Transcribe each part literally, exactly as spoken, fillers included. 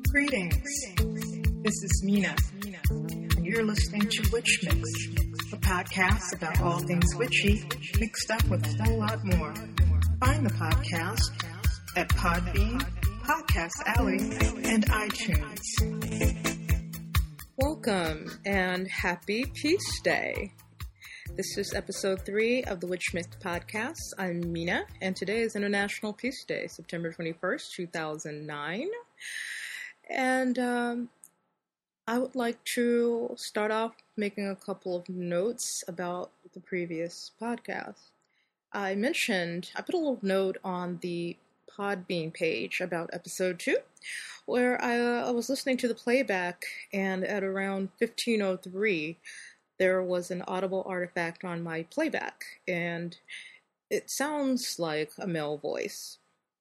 Greetings. This is Mina, and you're listening to Witch Mix, a podcast about all things witchy, mixed up with a whole lot more. Find the podcast at Podbean, Podcast Alley, and iTunes. Welcome, and happy Peace Day. This is episode three of the Witch Mix podcast. I'm Mina, and today is International Peace Day, September twenty-first, two thousand nine. And um, I would like to start off making a couple of notes about the previous podcast. I mentioned, I put a little note on the Podbean page about episode two, where I, uh, I was listening to the playback, and at around fifteen oh three, there was an audible artifact on my playback, and it sounds like a male voice.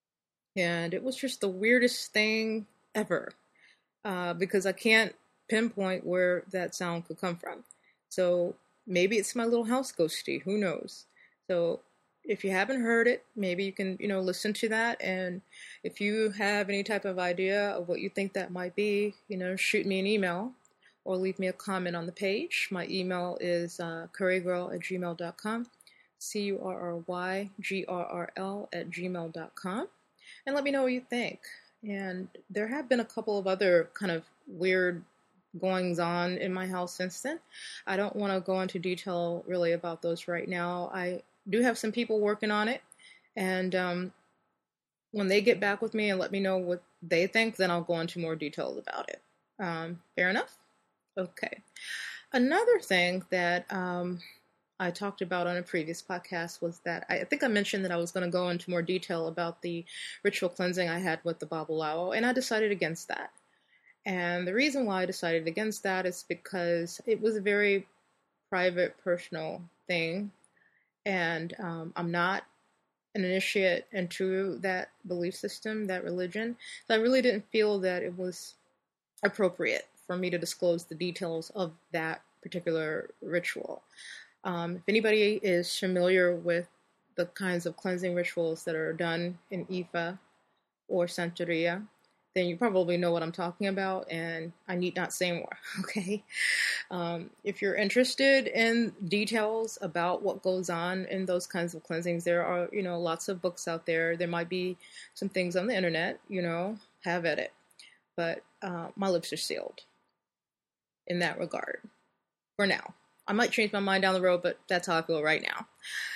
And it was just the weirdest thing ever, uh, because I can't pinpoint where that sound could come from. So maybe it's my little house ghosty, who knows? So if you haven't heard it, maybe you can, you know, listen to that, and if you have any type of idea of what you think that might be, you know, shoot me an email or leave me a comment on the page. My email is uh, currygirl at gmail dot com, C U R R Y G R R L at gmail dot com, and let me know what you think. And there have been a couple of other kind of weird goings on in my house since then. I don't want to go into detail really about those right now. I do have some people working on it, and um, when they get back with me and let me know what they think, then I'll go into more details about it. Um, fair enough? Okay. Another thing that um, I talked about on a previous podcast was that I, I think I mentioned that I was going to go into more detail about the ritual cleansing I had with the Babalawo, and I decided against that. And the reason why I decided against that is because it was a very private, personal thing, and um, I'm not an initiate into that belief system, that religion, so I really didn't feel that it was appropriate for me to disclose the details of that particular ritual. Um, if anybody is familiar with the kinds of cleansing rituals that are done in Ifa or Santeria, then you probably know what I'm talking about, and I need not say more, okay? Um, if you're interested in details about what goes on in those kinds of cleansings, there are, you know, lots of books out there. There might be some things on the internet, you know, have at it. But uh, my lips are sealed in that regard for now. I might change my mind down the road, but that's how I feel right now.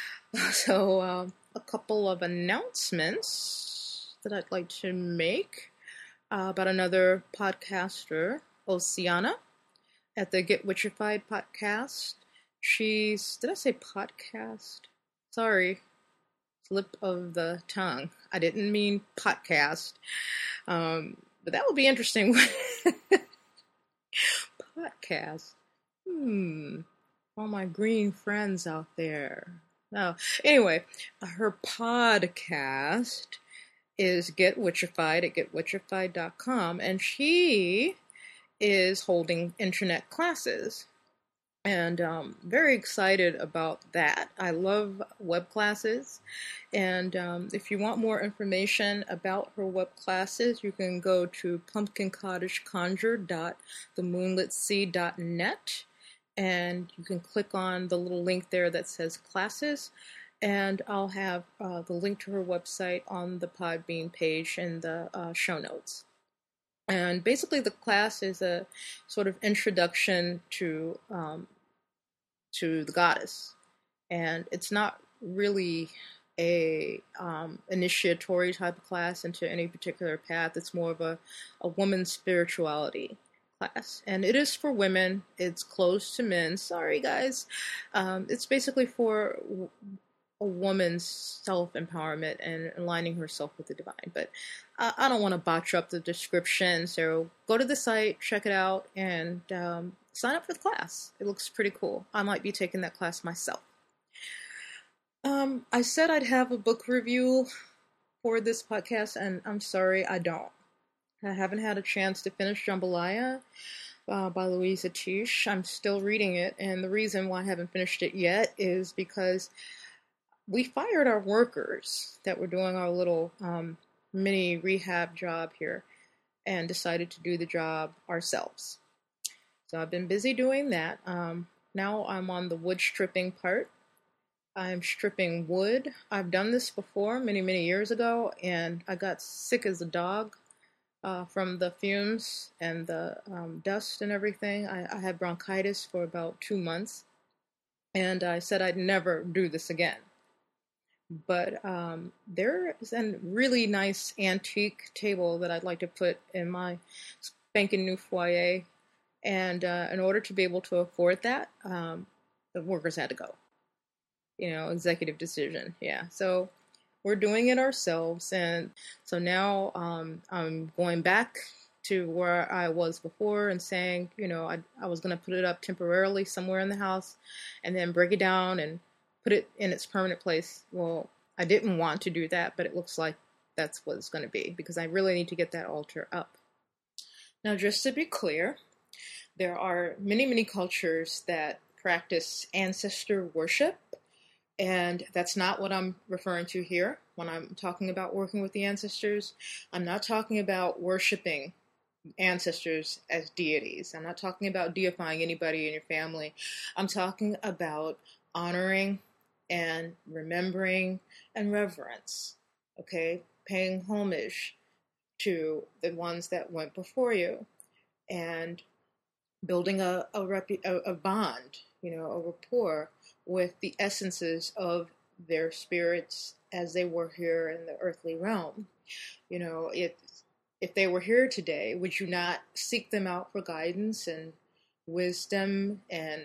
So uh, a couple of announcements that I'd like to make uh, about another podcaster, Oceana, at the Get Witchified podcast. She's, did I say podcast? Sorry, slip of the tongue. I didn't mean podcast. Um, but that would be interesting. Podcast. Hmm. All my green friends out there. Oh, anyway, her podcast is Get Witchified at get witchified dot com, and she is holding internet classes. And um, very excited about that. I love web classes, and um, if you want more information about her web classes, you can go to pumpkin cottage conjure dot the moonlit sea dot net, and you can click on the little link there that says classes, and I'll have uh, the link to her website on the Podbean page in the uh, show notes. And basically the class is a sort of introduction to um, to the goddess. And it's not really a um, initiatory type of class into any particular path. It's more of a, a woman's spirituality class. And it is for women. It's closed to men. Sorry, guys. Um, it's basically for a woman's self-empowerment and aligning herself with the divine. But I, I don't want to botch up the description, so go to the site, check it out, and um, sign up for the class. It looks pretty cool. I might be taking that class myself. Um, I said I'd have a book review for this podcast, and I'm sorry, I don't. I haven't had a chance to finish Jambalaya uh, by Louisa Tish. I'm still reading it, and the reason why I haven't finished it yet is because we fired our workers that were doing our little um, mini rehab job here. and decided to do the job ourselves. So I've been busy doing that. Um, now I'm on the wood stripping part. I'm stripping wood. I've done this before many, many years ago, and I got sick as a dog uh, from the fumes and the um, dust and everything. I, I had bronchitis for about two months, and I said I'd never do this again. But um, there is a really nice antique table that I'd like to put in my spanking new foyer, and uh, in order to be able to afford that, um, the workers had to go. You know, executive decision. Yeah. So we're doing it ourselves. And so now um, I'm going back to where I was before and saying, you know, I, I was going to put it up temporarily somewhere in the house and then break it down and put it in its permanent place. Well, I didn't want to do that, but it looks like that's what it's going to be because I really need to get that altar up. Now, just to be clear, there are many, many cultures that practice ancestor worship. And that's not what I'm referring to here when I'm talking about working with the ancestors. I'm not talking about worshiping ancestors as deities. I'm not talking about deifying anybody in your family. I'm talking about honoring and remembering and reverence, okay? Paying homage to the ones that went before you and building a, a, repu- a, a bond, you know, a rapport with the essences of their spirits as they were here in the earthly realm. You know, if, if they were here today, would you not seek them out for guidance and wisdom and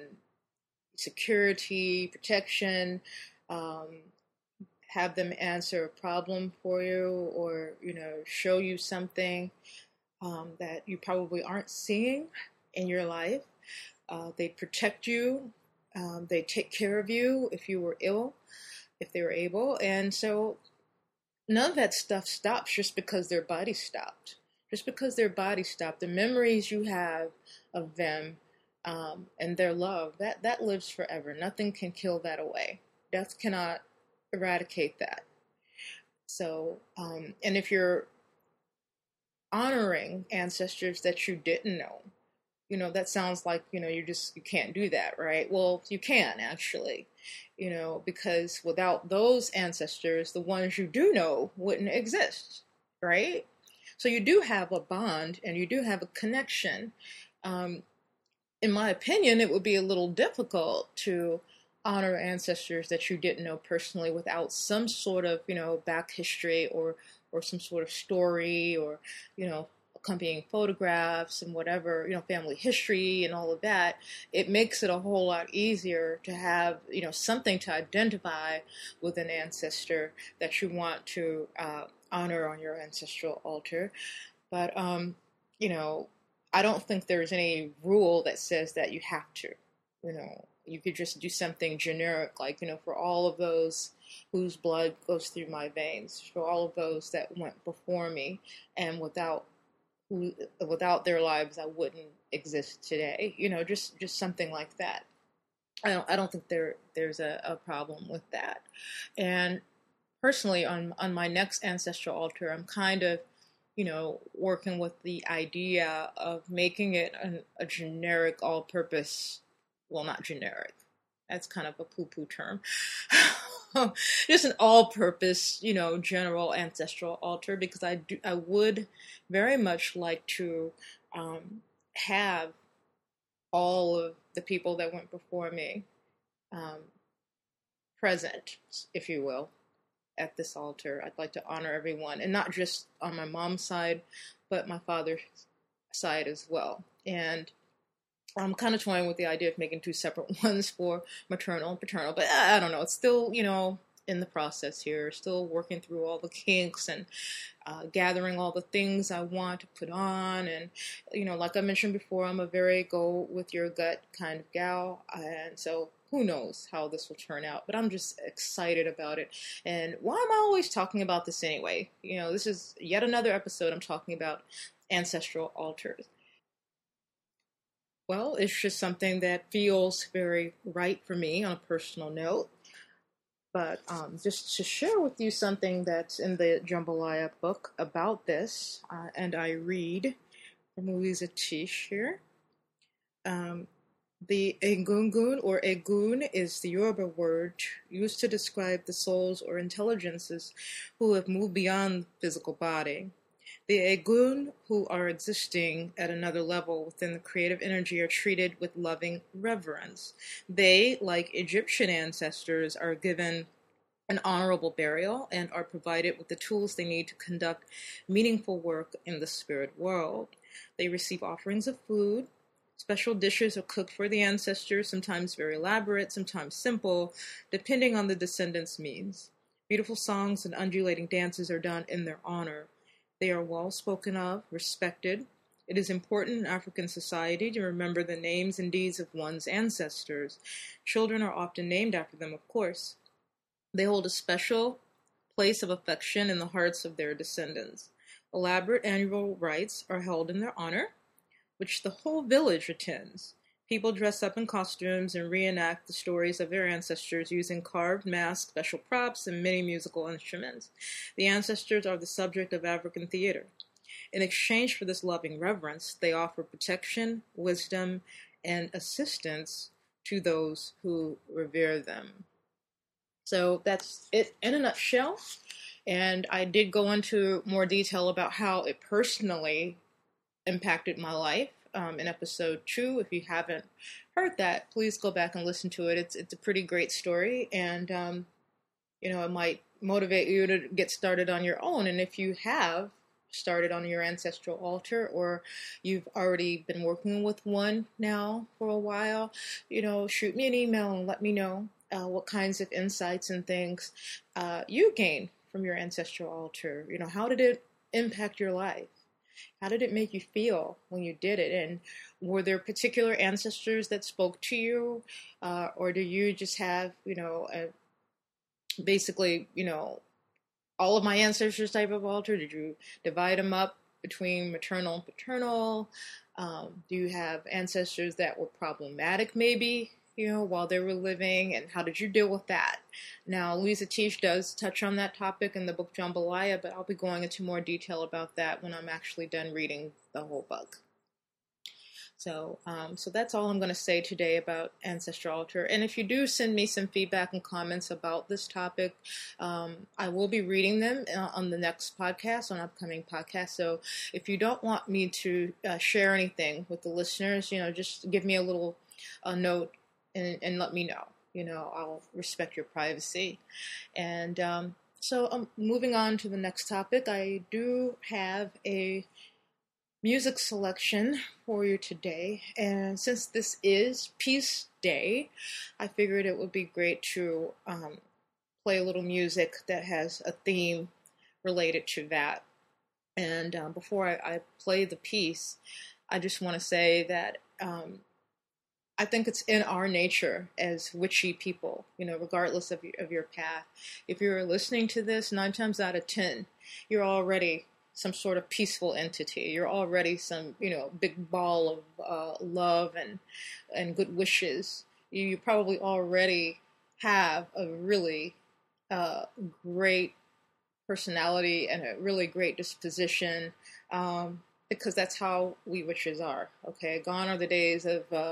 security, protection, um, have them answer a problem for you or, you know, show you something um, that you probably aren't seeing in your life? Uh, they protect you. Um, they take care of you if you were ill, if they were able. And so none of that stuff stops just because their body stopped. Just because their body stopped. The memories you have of them um, and their love, that, that lives forever. Nothing can kill that away. Death cannot eradicate that. So, um, and if you're honoring ancestors that you didn't know, you know, that sounds like, you know, you just, you can't do that, right? Well, you can actually, you know, because without those ancestors, the ones you do know wouldn't exist, right? So you do have a bond and you do have a connection. Um, in my opinion, it would be a little difficult to honor ancestors that you didn't know personally without some sort of, you know, back history or, or some sort of story or, you know, accompanying photographs and whatever, you know, family history and all of that. It makes it a whole lot easier to have, you know, something to identify with an ancestor that you want to uh, honor on your ancestral altar. But, um, you know, I don't think there's any rule that says that you have to, you know, you could just do something generic, like, you know, for all of those whose blood goes through my veins, for all of those that went before me, and without Who, without their lives, I wouldn't exist today. You know, just, just something like that. I don't, I don't think there, there's a, a problem with that. And personally, on, on my next ancestral altar, I'm kind of, you know, working with the idea of making it an, a generic, all-purpose, well, not generic. That's kind of a poo-poo term. Just an all-purpose, you know, general ancestral altar, because I do, I would very much like to um, have all of the people that went before me um, present, if you will, at this altar. I'd like to honor everyone, and not just on my mom's side, but my father's side as well. And I'm kind of toying with the idea of making two separate ones for maternal and paternal, but I don't know. It's still, you know, in the process here, still working through all the kinks and uh, gathering all the things I want to put on. And, you know, like I mentioned before, I'm a very go with your gut kind of gal. And so who knows how this will turn out, but I'm just excited about it. And why am I always talking about this anyway? You know, this is yet another episode I'm talking about ancestral altars. Well, it's just something that feels very right for me on a personal note. but um, just to share with you something that's in the Jambalaya book about this, uh, and I read from Louisa Tish here. Um, the Egungun or Egun is the Yoruba word used to describe the souls or intelligences who have moved beyond the physical body. The Egun who are existing at another level within the creative energy are treated with loving reverence. They, like Egyptian ancestors, are given an honorable burial and are provided with the tools they need to conduct meaningful work in the spirit world. They receive offerings of food. Special dishes are cooked for the ancestors, sometimes very elaborate, sometimes simple, depending on the descendants' means. Beautiful songs and undulating dances are done in their honor. They are well spoken of, respected. It is important in African society to remember the names and deeds of one's ancestors. Children are often named after them, of course. They hold a special place of affection in the hearts of their descendants. Elaborate annual rites are held in their honor, which the whole village attends. People dress up in costumes and reenact the stories of their ancestors using carved masks, special props, and many musical instruments. The ancestors are the subject of African theater. In exchange for this loving reverence, they offer protection, wisdom, and assistance to those who revere them. So that's it in a nutshell. And I did go into more detail about how it personally impacted my life um, in episode two. If you haven't heard that, please go back and listen to it. It's it's a pretty great story, and um, you know, it might motivate you to get started on your own. And if you have started on your ancestral altar, or you've already been working with one now for a while, you know, shoot me an email and let me know uh, what kinds of insights and things uh, you gained from your ancestral altar. You know, how did it impact your life? How did it make you feel when you did it? And were there particular ancestors that spoke to you? Uh, or do you just have, you know, a, basically, you know, all of my ancestors type of altar? Did you divide them up between maternal and paternal? Um, do you have ancestors that were problematic maybe, you know, while they were living? And how did you deal with that? Now, Louisa Tish does touch on that topic in the book Jambalaya, but I'll be going into more detail about that when I'm actually done reading the whole book. So, um, so that's all I'm going to say today about Ancestral Altar. And if you do send me some feedback and comments about this topic, um, I will be reading them on the next podcast, on upcoming podcasts. So if you don't want me to uh, share anything with the listeners, you know, just give me a little uh, note and, and let me know. You know, I'll respect your privacy. And um, so um, moving on to the next topic, I do have a music selection for you today, and since this is Peace Day, I figured it would be great to um, play a little music that has a theme related to that. And um, before I, I play the piece, I just want to say that um, I think it's in our nature as witchy people, you know, regardless of your, of your path. If you're listening to this, nine times out of ten, you're already some sort of peaceful entity. You're already some, you know, big ball of uh, love and and good wishes. You, you probably already have a really uh, great personality and a really great disposition, um, because that's how we witches are. Okay, gone are the days of uh,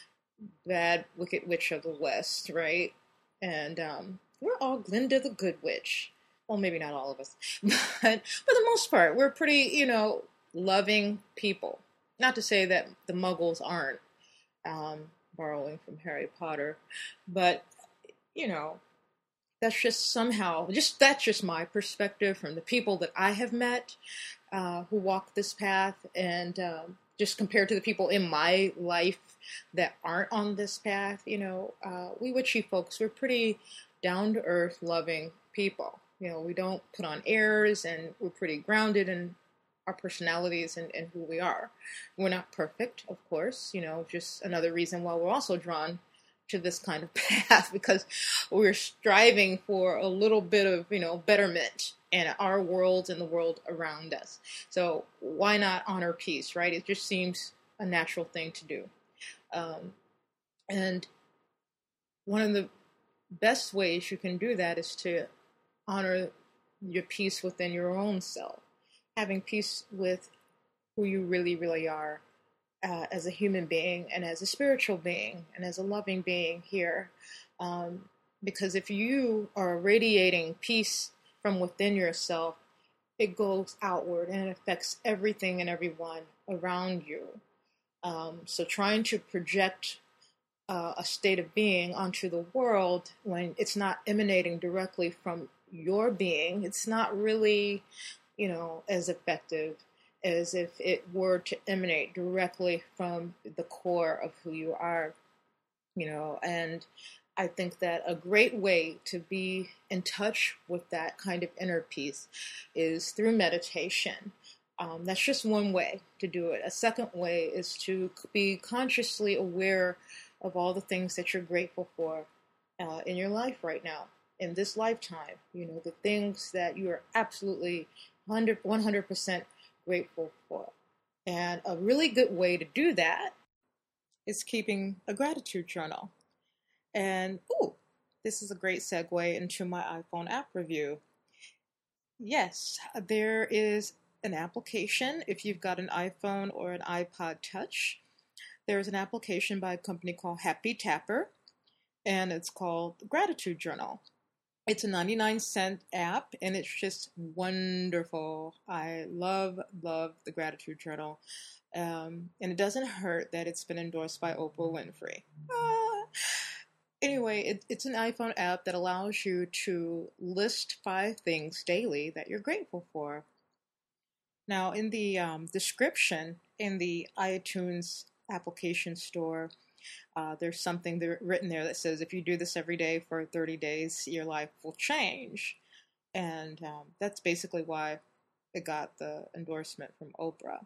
bad, wicked witch of the West, right? And um, we're all Glinda the Good Witch. Well, maybe not all of us, but for the most part, we're pretty, you know, loving people. Not to say that the Muggles aren't, um, borrowing from Harry Potter, but, you know, that's just somehow, just that's just my perspective from the people that I have met uh, who walk this path, and um, just compared to the people in my life that aren't on this path, you know, uh, we witchy folks, we're pretty down-to-earth, loving people. You know, we don't put on airs, and we're pretty grounded in our personalities and, and who we are. We're not perfect, of course, you know, just another reason why we're also drawn to this kind of path, because we're striving for a little bit of, you know, betterment in our world and the world around us. So why not honor peace, right? It just seems a natural thing to do. Um, and one of the best ways you can do that is to honor your peace within your own self, having peace with who you really, really are uh, as a human being and as a spiritual being and as a loving being here. Um, because if you are radiating peace from within yourself, it goes outward and it affects everything and everyone around you. Um, so trying to project uh, a state of being onto the world when it's not emanating directly from your being, it's not really, you know, as effective as if it were to emanate directly from the core of who you are, you know. And I think that a great way to be in touch with that kind of inner peace is through meditation. Um, that's just one way to do it. A second way is to be consciously aware of all the things that you're grateful for uh, in your life right now, in this lifetime. You know, the things that you are absolutely one hundred percent grateful for. And a really good way to do that is keeping a gratitude journal. And, ooh, this is a great segue into my iPhone app review. Yes, there is an application if you've got an iPhone or an iPod Touch. There's an application by a company called Happy Tapper, and it's called Gratitude Journal. It's a ninety-nine cent app, and it's just wonderful. I love, love the Gratitude Journal. Um, and it doesn't hurt that it's been endorsed by Oprah Winfrey. Ah. Anyway, it, it's an iPhone app that allows you to list five things daily that you're grateful for. Now, in the um, description in the iTunes application store, uh, there's something there, written there that says if you do this every day for thirty days, your life will change. And um, that's basically why it got the endorsement from Oprah.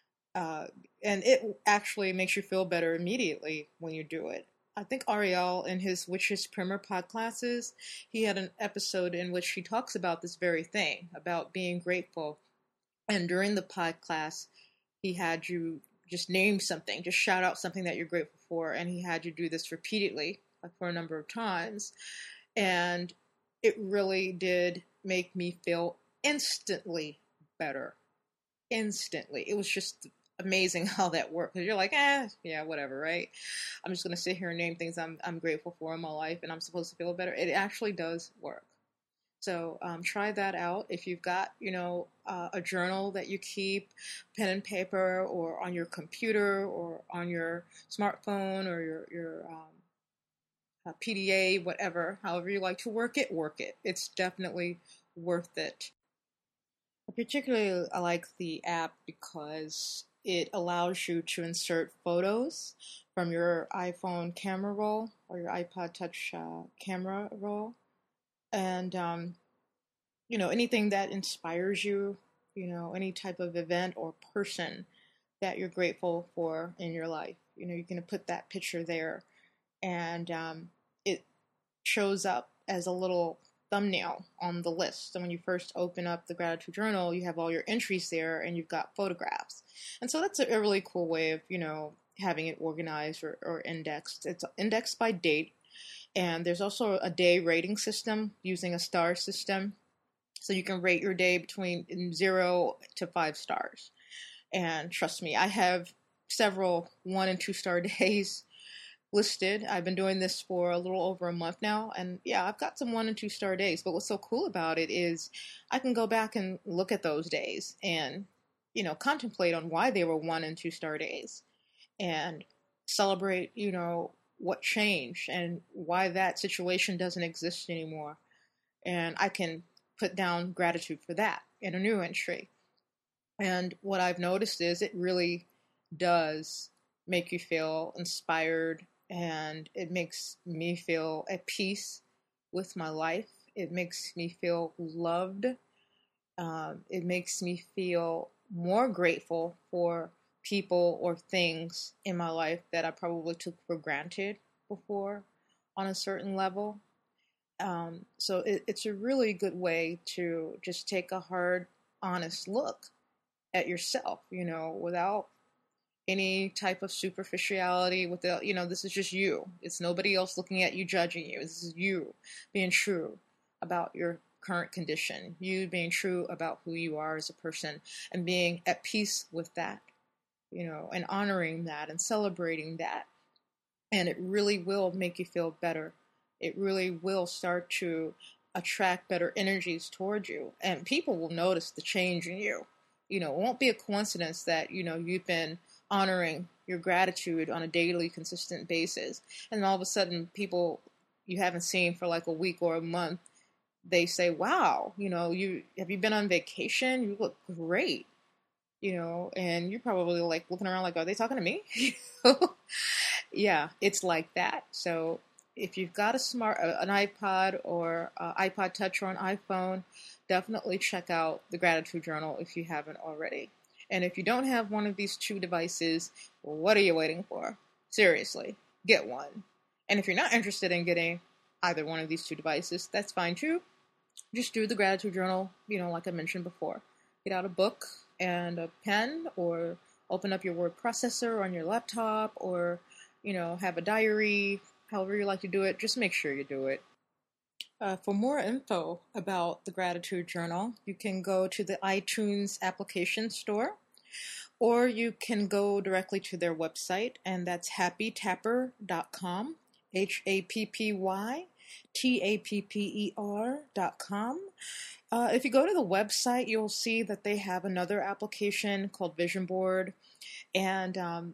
Uh, and it actually makes you feel better immediately when you do it. I think Ariel, in his Witches Primer pod classes, he had an episode in which he talks about this very thing, about being grateful. And during the pod class, he had you just name something, just shout out something that you're grateful for, and he had you do this repeatedly, like for a number of times. And it really did make me feel instantly better. Instantly. It was just amazing how that worked, because you're like, eh, yeah, whatever, right? I'm just going to sit here and name things I'm I'm grateful for in my life, and I'm supposed to feel better. It actually does work. So um, try that out. If you've got, you know, uh, a journal that you keep, pen and paper, or on your computer, or on your smartphone, or your your um, uh, P D A, whatever, however you like to work it, work it. It's definitely worth it. Particularly, I like the app because it allows you to insert photos from your iPhone camera roll or your iPod Touch uh, camera roll. And, um, you know, anything that inspires you, you know, any type of event or person that you're grateful for in your life. You know, you're going to put that picture there. And um, it shows up as a little thumbnail on the list. So when you first open up the Gratitude Journal, you have all your entries there and you've got photographs. And so that's a really cool way of, you know, having it organized or, or indexed. It's indexed by date. And there's also a day rating system using a star system. So you can rate your day between zero to five stars. And trust me, I have several one and two star days listed. I've been doing this for a little over a month now, and yeah, I've got some one and two star days. But what's so cool about it is I can go back and look at those days and, you know, contemplate on why they were one and two star days and celebrate, you know, what changed and why that situation doesn't exist anymore. And I can put down gratitude for that in a new entry. And what I've noticed is it really does make you feel inspired, and it makes me feel at peace with my life. It makes me feel loved. Um, it makes me feel more grateful for people or things in my life that I probably took for granted before on a certain level. Um, so it, it's a really good way to just take a hard, honest look at yourself, you know, without any type of superficiality with the, you know, this is just you. It's nobody else looking at you, judging you. This is you being true about your current condition, you being true about who you are as a person and being at peace with that, you know, and honoring that and celebrating that. And it really will make you feel better. It really will start to attract better energies towards you. And people will notice the change in you. You know, it won't be a coincidence that, you know, you've been honoring your gratitude on a daily, consistent basis. And all of a sudden, people you haven't seen for like a week or a month, they say, wow, you know, you have you been on vacation? You look great. You know, and you're probably like looking around like, are they talking to me? Yeah, it's like that. So if you've got a smart, uh, an iPod or uh, iPod Touch or an iPhone, definitely check out the Gratitude Journal if you haven't already. And if you don't have one of these two devices, well, what are you waiting for? Seriously, get one. And if you're not interested in getting either one of these two devices, that's fine too. Just do the Gratitude Journal, you know, like I mentioned before. Get out a book and a pen, or open up your word processor on your laptop, or, you know, have a diary, however you like to do it. Just make sure you do it. Uh, for more info about the Gratitude Journal, you can go to the iTunes application store, or you can go directly to their website, and that's happy tapper dot com, H A P P Y T A P P E R dot com. Uh, if you go to the website, you'll see that they have another application called Vision Board, and um,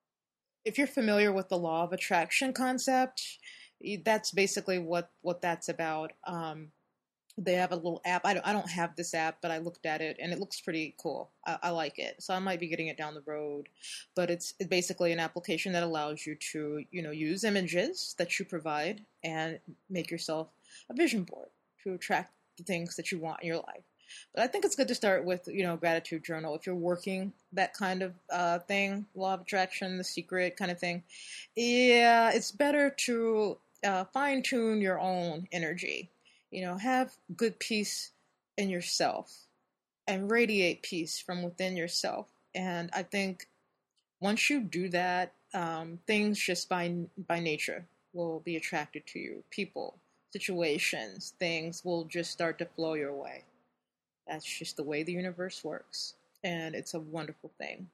if you're familiar with the law of attraction concept, that's basically what, what that's about. Um, they have a little app. I don't, I don't have this app, but I looked at it and it looks pretty cool. I, I like it. So I might be getting it down the road, but it's basically an application that allows you to, you know, use images that you provide and make yourself a vision board to attract the things that you want in your life. But I think it's good to start with, you know, Gratitude Journal. If you're working that kind of uh, thing, law of attraction, The Secret kind of thing, yeah, it's better to uh, fine-tune your own energy. You know, have good peace in yourself and radiate peace from within yourself. And I think once you do that, um, things just by by nature will be attracted to you. People, situations, things will just start to flow your way. That's just the way the universe works. And it's a wonderful thing.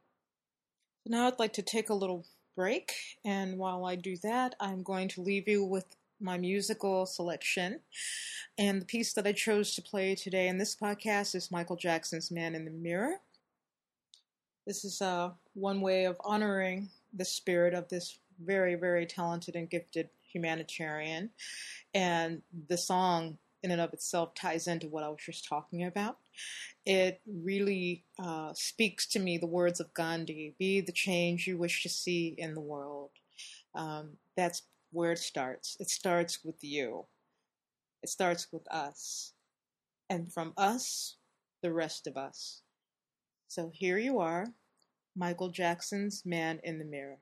So now I'd like to take a little break. And while I do that, I'm going to leave you with my musical selection. And the piece that I chose to play today in this podcast is Michael Jackson's Man in the Mirror. This is uh, one way of honoring the spirit of this very, very talented and gifted humanitarian. And the song in and of itself ties into what I was just talking about. It really uh, speaks to me the words of Gandhi, be the change you wish to see in the world. Um, that's where it starts. It starts with you. It starts with us. And from us, the rest of us. So here you are, Michael Jackson's Man in the Mirror.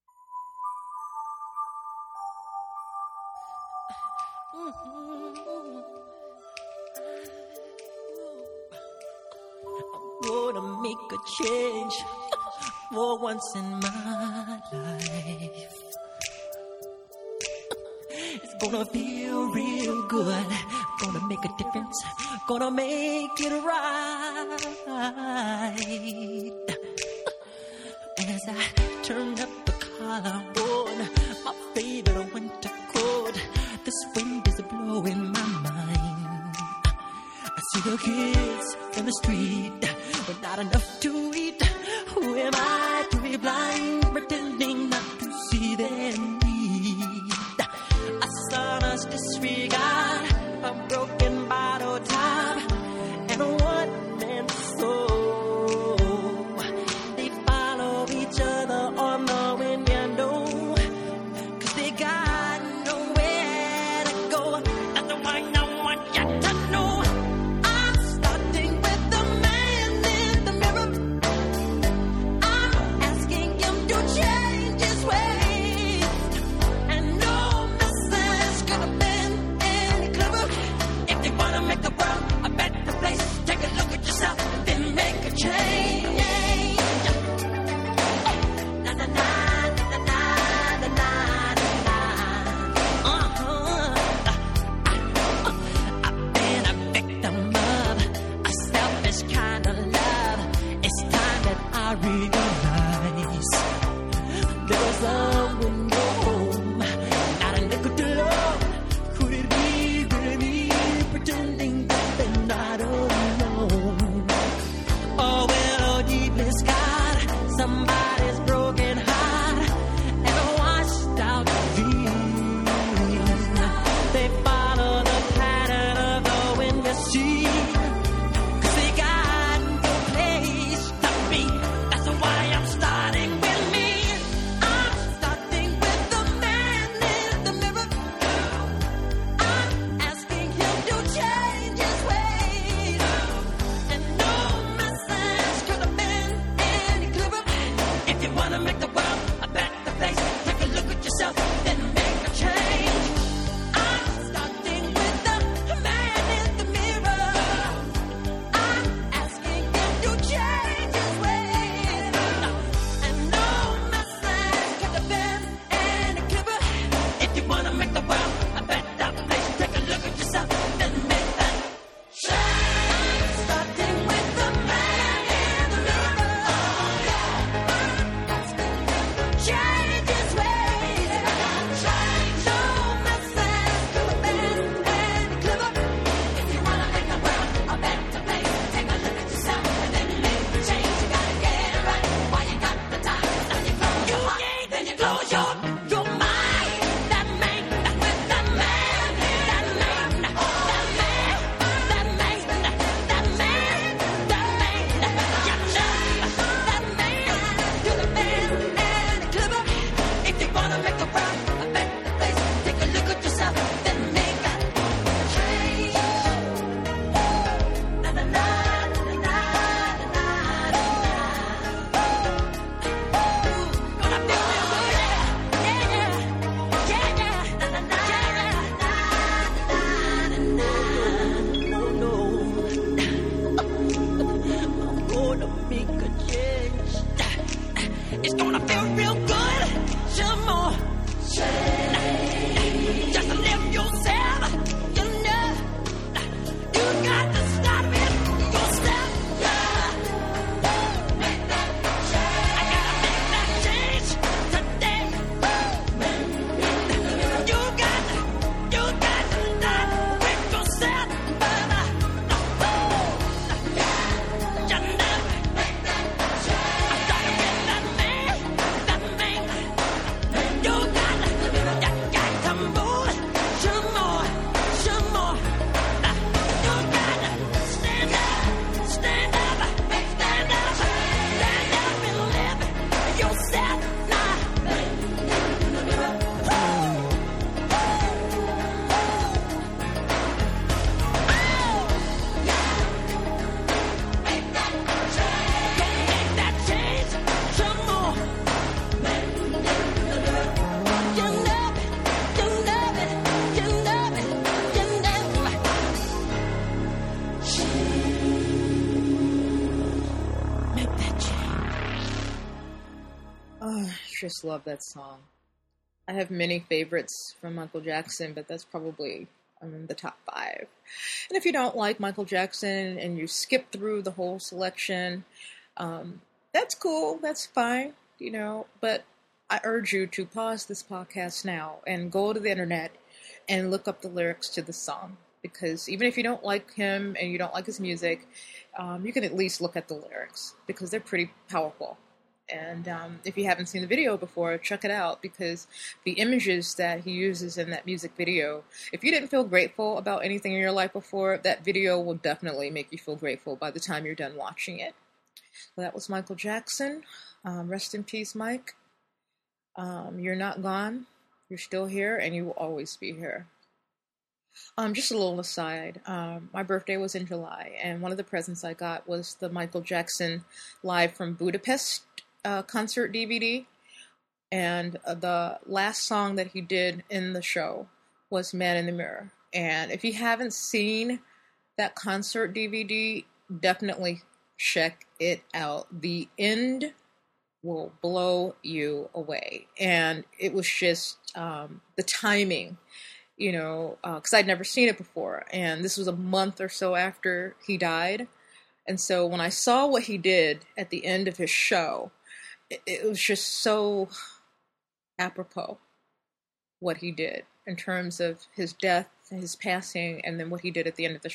I'm gonna make a change for once in my life. It's gonna feel real good. Gonna make a difference. Gonna make it right. As I turn up the collar on my favorite winter coat, this wind is blowing my mind. I see the kids in the street with not enough to eat. Who am I to be blind, pretending not to see their need? A son's disregard, a broken bottle top, and a one-man soul. They follow each other on the window, 'cause they got nowhere to go. That's the one I want you to know. I'm starting with the man in the mirror. I'm somebody's broken heart and washed out dreams. They follow the pattern of the wind you see, 'cause they got no place to be. That's why I'm starting with me. I'm starting with the man in the mirror. I'm asking him to change his ways. And no message could have been any clearer. If you wanna make the world a better place, take a look at yourself, then make a change. I'm starting with the man in the mirror. I'm asking him to change his ways. And no message could have been any clearer. If you wanna make the world a better place, take a look at yourself, then make that change. I'm starting with the man in the mirror. Asking him to change his ways. No message could have been any clearer. If you wanna make the world a better place, take a look at yourself and then make the change. You gotta get it right while you got the time. Now you close your heart, then you close your your mind. That man, that man, that man, that man, that man, that man, that man, that man, you know that man could have been any clearer. If you wanna make the world a better place, take a look at yourself, then make that change. Na na na na na na na. Gonna feel real good, yeah, yeah, yeah, yeah. Na na na na na na. No, no. I'm gonna make a change. It's gonna feel real good. Some more. Just to live yourself. You know, you got to start with yourself. Make that change. I gotta make that change today. You got to, you got to start with yourself, brother. You know, make that change. I'm starting with that man, that man. You got to, you got to move some more, some more. You got to stand up, stand up, stand up, stand up and live yourself now. Make that change. Make that change some more. You know it, you know it, you know it, you know it. Make that change. Oh, I just love that song. I have many favorites from Michael Jackson, but that's probably um, the top five. And if you don't like Michael Jackson and you skip through the whole selection, um, that's cool, that's fine, you know, but I urge you to pause this podcast now and go to the internet and look up the lyrics to the song. Because even if you don't like him and you don't like his music, um, you can at least look at the lyrics because they're pretty powerful. And um, if you haven't seen the video before, check it out because the images that he uses in that music video, if you didn't feel grateful about anything in your life before, that video will definitely make you feel grateful by the time you're done watching it. So that was Michael Jackson. Um, rest in peace, Mike. Um, you're not gone. You're still here, and you will always be here. Um, just a little aside. Um, my birthday was in July, and one of the presents I got was the Michael Jackson Live from Budapest uh, concert D V D. And uh, the last song that he did in the show was Man in the Mirror. And if you haven't seen that concert D V D, definitely check it out. The end will blow you away. And it was just um, the timing, you know, because uh, I'd never seen it before. And this was a month or so after he died. And so when I saw what he did at the end of his show, it, it was just so apropos what he did in terms of his death, his passing, and then what he did at the end of the show.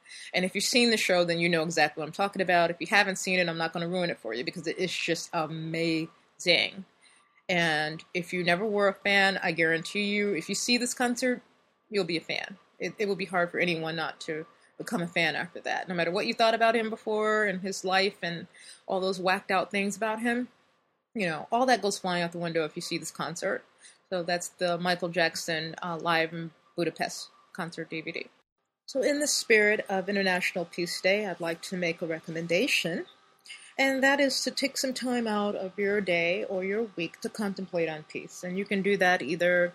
And if you've seen the show, then you know exactly what I'm talking about. If you haven't seen it, I'm not going to ruin it for you because it is just amazing. And if you never were a fan, I guarantee you, if you see this concert, you'll be a fan. It, it will be hard for anyone not to become a fan after that. No matter what you thought about him before and his life and all those whacked out things about him, you know, all that goes flying out the window if you see this concert. So that's the Michael Jackson uh, Live in Budapest concert D V D. So in the spirit of International Peace Day, I'd like to make a recommendation, and that is to take some time out of your day or your week to contemplate on peace. And you can do that either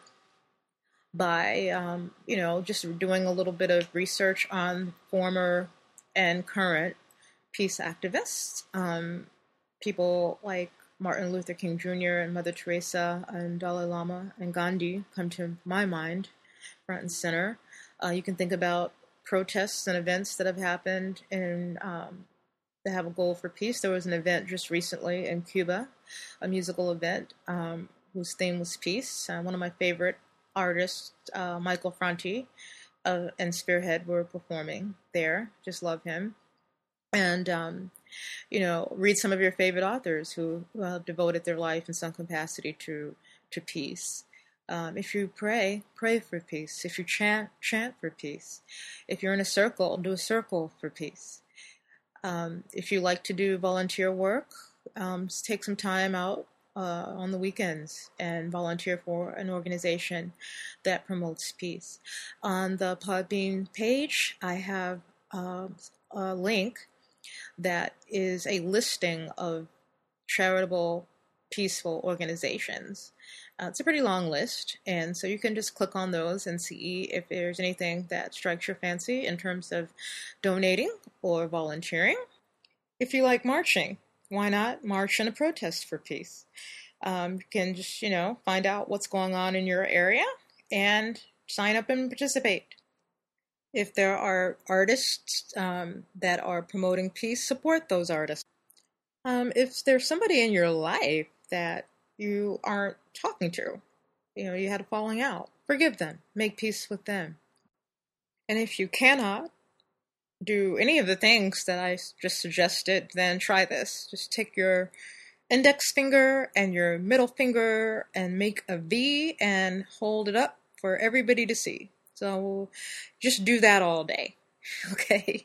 by, um, you know, just doing a little bit of research on former and current peace activists, um, people like Martin Luther King Junior and Mother Teresa and Dalai Lama and Gandhi come to my mind front and center. Uh, you can think about protests and events that have happened in, um, that have a goal for peace. There was an event just recently in Cuba, a musical event um, whose theme was peace. Uh, one of my favorite artists, uh, Michael Franti uh, and Spearhead were performing there. Just love him. And, um, you know, read some of your favorite authors who, who have devoted their life in some capacity to, to peace. Um, if you pray, pray for peace. If you chant, chant for peace. If you're in a circle, do a circle for peace. Um, if you like to do volunteer work, um, take some time out uh, on the weekends and volunteer for an organization that promotes peace. On the Podbean page, I have uh, a link that is a listing of charitable, peaceful organizations. Uh, it's a pretty long list, and so you can just click on those and see if there's anything that strikes your fancy in terms of donating or volunteering. If you like marching, why not march in a protest for peace? Um, you can just, you know, find out what's going on in your area and sign up and participate. If there are artists um, that are promoting peace, support those artists. Um, if there's somebody in your life that you aren't talking to, you know, you had a falling out, forgive them, make peace with them. And if you cannot do any of the things that I just suggested, then try this. Just take your index finger and your middle finger and make a V and hold it up for everybody to see. So just do that all day, okay?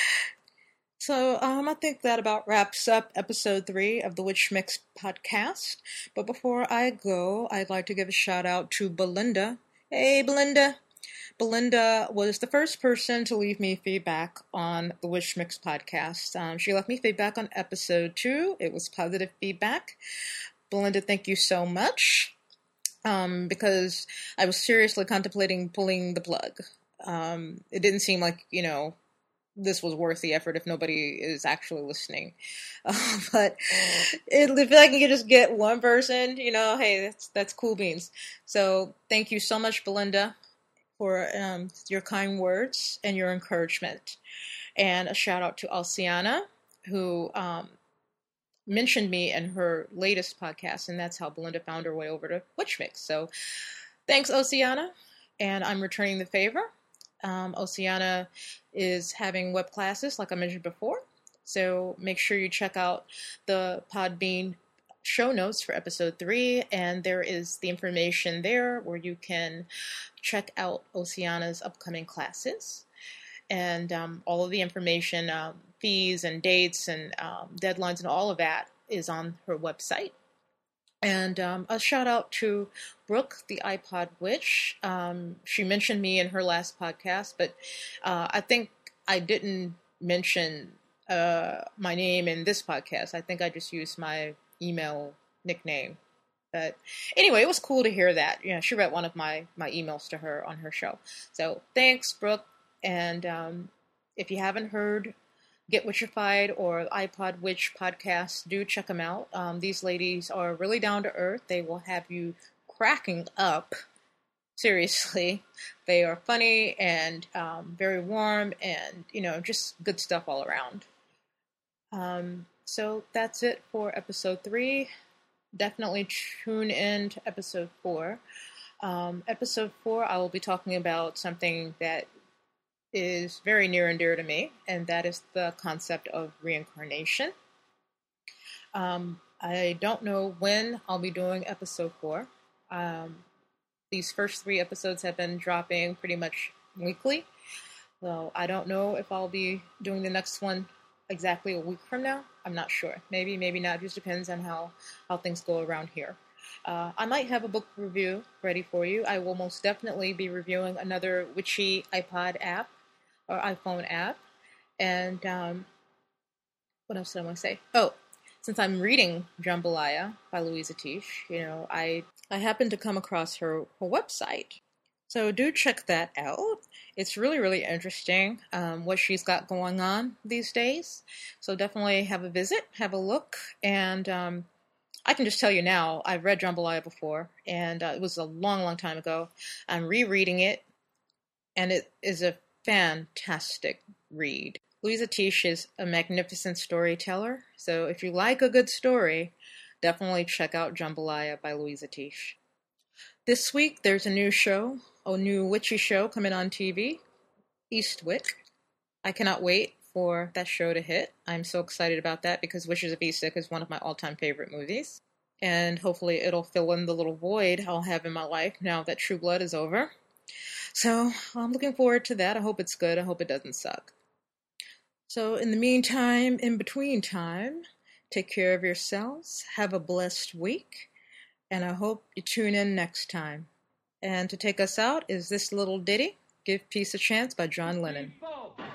So um, I think that about wraps up episode three of the Witch Mix podcast. But before I go, I'd like to give a shout out to Belinda. Hey, Belinda. Belinda was the first person to leave me feedback on the Witch Mix podcast. Um, she left me feedback on episode two. It was positive feedback. Belinda, thank you so much. Um, because I was seriously contemplating pulling the plug. Um, it didn't seem like, you know, this was worth the effort if nobody is actually listening. Uh, but it, if I can just get one person, you know, hey, that's that's cool beans. So thank you so much, Belinda, for um, your kind words and your encouragement. And a shout out to Alciana, who um, mentioned me in her latest podcast, and that's how Belinda found her way over to Witch Mix. So thanks, Oceana, and I'm returning the favor. Um, Oceana is having web classes, like I mentioned before, so make sure you check out the Podbean show notes for episode three, and there is the information there where you can check out Oceana's upcoming classes, and um, all of the information, um, fees and dates and um, deadlines and all of that is on her website. And um, a shout out to Brooke, the iPod Witch. Um, she mentioned me in her last podcast, but uh, I think I didn't mention uh, my name in this podcast. I think I just used my email nickname. But anyway, it was cool to hear that. You know, she read one of my, my emails to her on her show. So thanks, Brooke. And um, if you haven't heard Get Witchified or iPod Witch podcast, do check them out. Um, these ladies are really down to earth. They will have you cracking up. Seriously. They are funny and um, very warm and, you know, just good stuff all around. Um, so that's it for episode three. Definitely tune in to episode four. Um, episode four, I will be talking about something that is very near and dear to me, and that is the concept of reincarnation. Um, I don't know when I'll be doing episode four. Um, these first three episodes have been dropping pretty much weekly, so I don't know if I'll be doing the next one exactly a week from now. I'm not sure. Maybe, maybe not. It just depends on how, how things go around here. Uh, I might have a book review ready for you. I will most definitely be reviewing another witchy iPod app or iPhone app. And um, what else did I want to say? Oh, since I'm reading Jambalaya by Louisa Tish, you know, I I happened to come across her, her website. So do check that out. It's really, really interesting um, what she's got going on these days. So definitely have a visit, have a look, and um, I can just tell you now, I've read Jambalaya before, and uh, it was a long, long time ago. I'm rereading it, and it is a fantastic read. Louisa Tish is a magnificent storyteller, so if you like a good story, definitely check out Jambalaya by Louisa Tish. This week, there's a new show, a new witchy show coming on T V, Eastwick. I cannot wait for that show to hit. I'm so excited about that because Witches of Eastwick is one of my all-time favorite movies. And hopefully it'll fill in the little void I'll have in my life now that True Blood is over. So I'm looking forward to that. I hope it's good. I hope it doesn't suck. So in the meantime, in between time, take care of yourselves. Have a blessed week. And I hope you tune in next time. And to take us out is this little ditty, Give Peace a Chance by John Lennon.